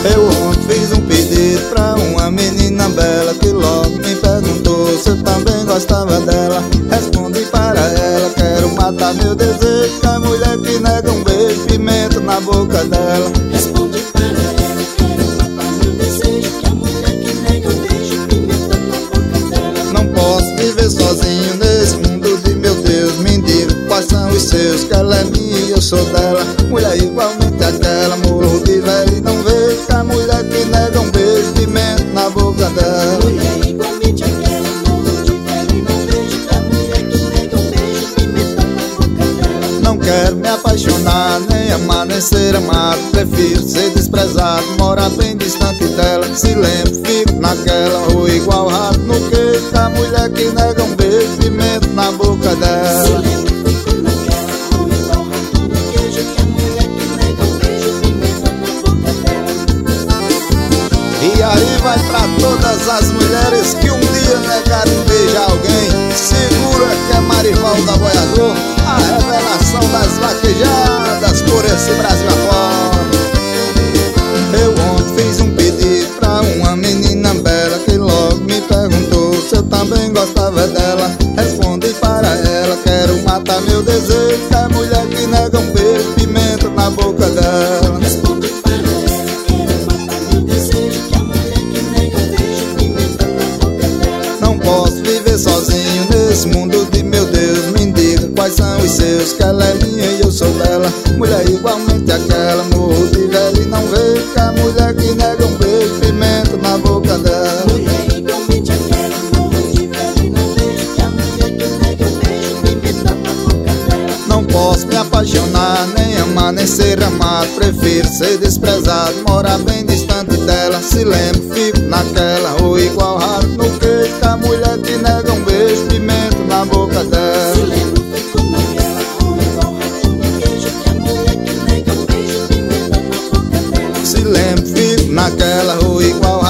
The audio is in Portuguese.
Eu ontem fiz um pedido pra uma menina bela que logo me perguntou se eu também gostava dela. Respondi para ela, quero matar meu desejo, que a mulher que nega um beijo, pimenta na boca dela. Respondi para ela, quero matar meu desejo, que a mulher que nega um beijo, pimenta na boca dela. Não posso viver sozinho nesse mundo de meu Deus, me diga quais são os seus, que ela é minha e eu sou dela. Mulher igualmente àquela, morro de velho e não vejo, que a mulher que nega um beijo, pimenta na boca dela. Mulher igualmente àquela, morro de velho e não vejo, que a mulher que nega um beijo, pimenta na boca dela. Não quero me apaixonar, nem amar, nem ser amado, prefiro ser desprezado, morar bem distante dela. Se lembro, fico naquela rua igual rato no queijo, que a mulher que nega um beijo, pimenta na boca dela. Se lembro, fico naquela rua igual rato no queijo, que a mulher que nega um beijo, pimenta na boca dela. E aí vai pra todas as mulheres que um dia negaram um beijo a alguém. Segura que é Marivalda Boiador, a revelação das vaquejadas por esse Brasil afora. Eu ontem fiz um pedido pra uma menina bela que logo me perguntou se eu também gostava dela. Respondi para ela, quero matar meu desejo, que a mulher que nega um beijo, pimenta na boca dela. Respondi para ela, quero matar meu desejo, que a mulher que nega um beijo, pimenta na boca dela. Não posso viver sozinho nesse mundo de meu Deus, me diga quais são os seus, que ela é minha e eu sou dela. Mulher igualmente àquela, morro de velho e não vejo, que a mulher que nega um beijo, pimenta na boca dela. Mulher igualmente àquela, morro de velho e não vejo, que a mulher que nega um beijo, pimenta na boca dela. Não posso me apaixonar, nem amar, nem ser amado, prefiro ser desprezado, morar bem distante dela. Se lembro, fico naquela rua igual rato no queijo, que a mulher que nega um beijo, pimenta na boca dela. Se lembro, fico naquela rua igual rato no queijo, que a mulher que nega um beijo, pimenta na boca dela. Se lembro, fico naquela rua igual